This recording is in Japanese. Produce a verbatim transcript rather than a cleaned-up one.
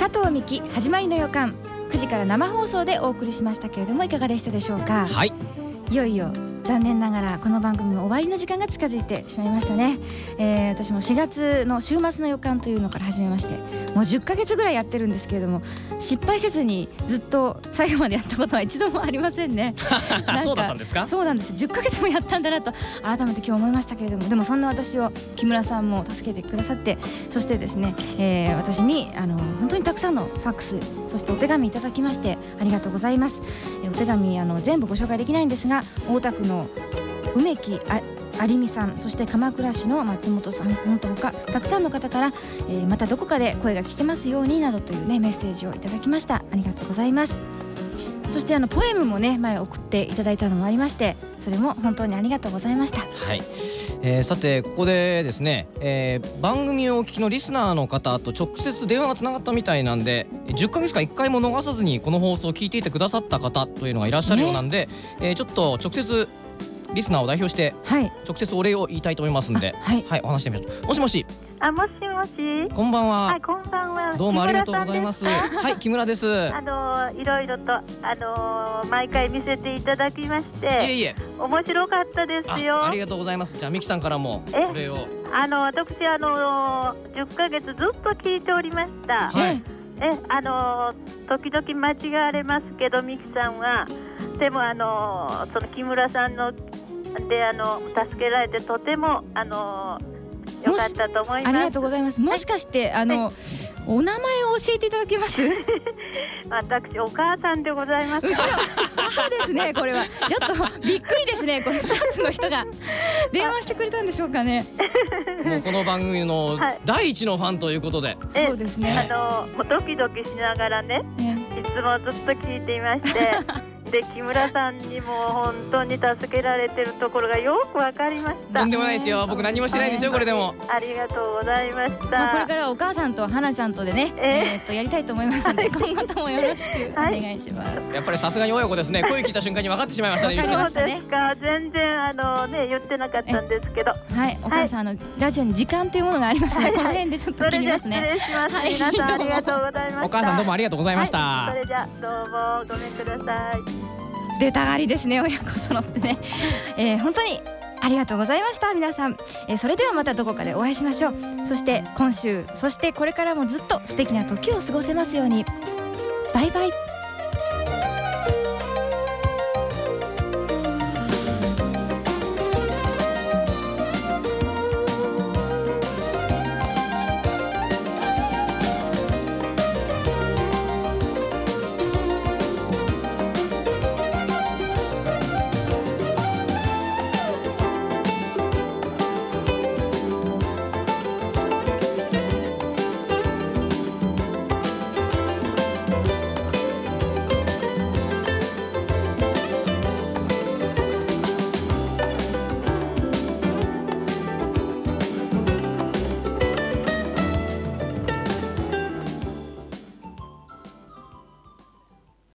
佐藤美希始まりの予感、くじから生放送でお送りしましたけれども、いかがでしたでしょうか。 はい、 いよいよ残念ながらこの番組も終わりの時間が近づいてしまいましたね。えー、私もしがつの週末の予感というのから始めまして、もうじゅっかげつぐらいやってるんですけれども、失敗せずにずっと最後までやったことは一度もありませんね。 そうだったんですか。 そうなんです。じゅっかげつもやったんだなと改めて今日思いましたけれども、でもそんな私を木村さんも助けてくださって、そしてですね、えー、私にあの本当にたくさんのファックス、そしてお手紙いただきましてありがとうございます。えー、お手紙あの全部ご紹介できないんですが、大田区の梅木あ有美さん、そして鎌倉市の松本さん、本当他たくさんの方から、えー、またどこかで声が聞けますようになどというねメッセージをいただきました。ありがとうございます。そしてあのポエムもね前送っていただいたのもありまして、それも本当にありがとうございました。 はい、えー、さてここでですね、えー、番組をお聞きのリスナーの方と直接電話がつながったみたいなんで、じゅっかげつかんいっかいも逃さずにこの放送を聞いていてくださった方というのがいらっしゃるようなんで、ねえー、ちょっと直接リスナーを代表して直接お礼を言いたいと思いますんで、はい、はい、お話してみましょう。もしもし。 あ、もしもし。 こんばんは。 はい、こんばんは。 どうもありがとうございます。はい、木村です。 あのいろいろとあの毎回見せていただきまして、いえいえ、面白かったですよ。 あ、ありがとうございます。じゃあミキさんからもお礼を。 あの私あのじゅっかげつずっと聞いておりました。はい。え、あの時々間違われますけどミキさんは、でもあのその木村さんのであの助けられてとてもあの良かったと思います。 ありがとうございます。もしかしてあのお名前を教えていただけます？ 私お母さんでございます。 母ですね。これはちょっとびっくりですね。これスタッフの人が電話してくれたんでしょうかね。 もうこの番組の第一のファンということで。 そうですね。 あのもうドキドキしながらね、いつもずっと聞いていまして。で木村さんにも本当に助けられてるところがよくわかりました。 とんでもないですよ。僕何もしてないんですよ、これでも。 ありがとうございました。 まあ、これからお母さんと花ちゃんとでね、えー、えー、とやりたいと思いますので、今後ともよろしくお願いします。はい、 やっぱりさすがに親子ですね。声聞いた瞬間に分かってしまいましたね。 分かりましたね。 そうですか。全然あのね言ってなかったんですけど。 はい、お母さん、はい、あのラジオに時間というものがありますね。はい、この辺でちょっと切りますね。 失礼します。はい、皆さんありがとうございました。 お母さんどうもありがとうございました。 はい、それじゃどうもごめんください。 出たがりですね、親子揃ってね。えー、本当にありがとうございました皆さん。えー、それではまたどこかでお会いしましょう。そして今週、そしてこれからもずっと素敵な時を過ごせますように。バイバイ。